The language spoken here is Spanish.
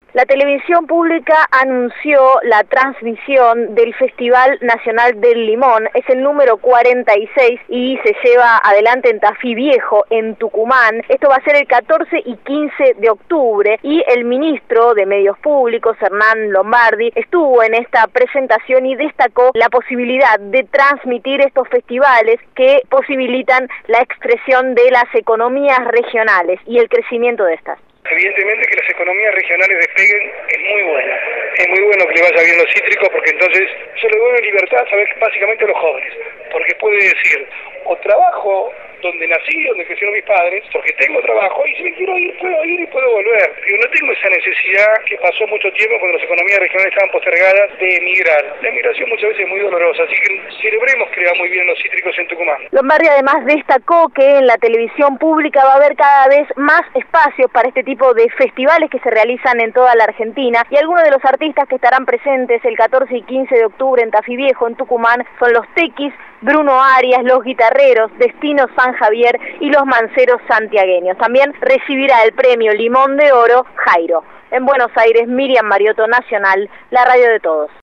La televisión pública anunció la transmisión del Festival Nacional del Limón. Es el número 46 y se lleva adelante en Tafí Viejo, en Tucumán. Esto va a ser el 14 y 15 de octubre y el ministro de Medios Públicos, Hernán Lombardi, estuvo en esta presentación y destacó la posibilidad de transmitir estos festivales que posibilitan la expresión de las economías regionales y el crecimiento de estas. Evidentemente que las economías regionales despeguen es muy bueno. Es muy bueno que le vaya bien los cítricos porque entonces se le vuelve libertad, ¿sabes? Básicamente a los jóvenes. Porque puede decir, o trabajo donde nací, donde crecieron mis padres, porque tengo trabajo y si me quiero ir y puedo volver. Yo no tengo esa necesidad que pasó mucho tiempo cuando las economías regionales estaban postergadas de emigrar. La emigración muchas veces es muy dolorosa, así que celebremos que le va muy bien los cítricos en Tucumán. Lombardi además destacó que en la televisión pública va a haber cada vez más espacios para este tipo de festivales que se realizan en toda la Argentina y algunos de los artistas que estarán presentes el 14 y 15 de octubre en Tafí Viejo, en Tucumán, son los Tequis, Bruno Arias, los Guitarreros, Destino San Javier y los Manceros santiagueños. También recibirá el premio Limón de Oro Jairo. En Buenos Aires, Miriam Mariotto, Nacional, la radio de todos.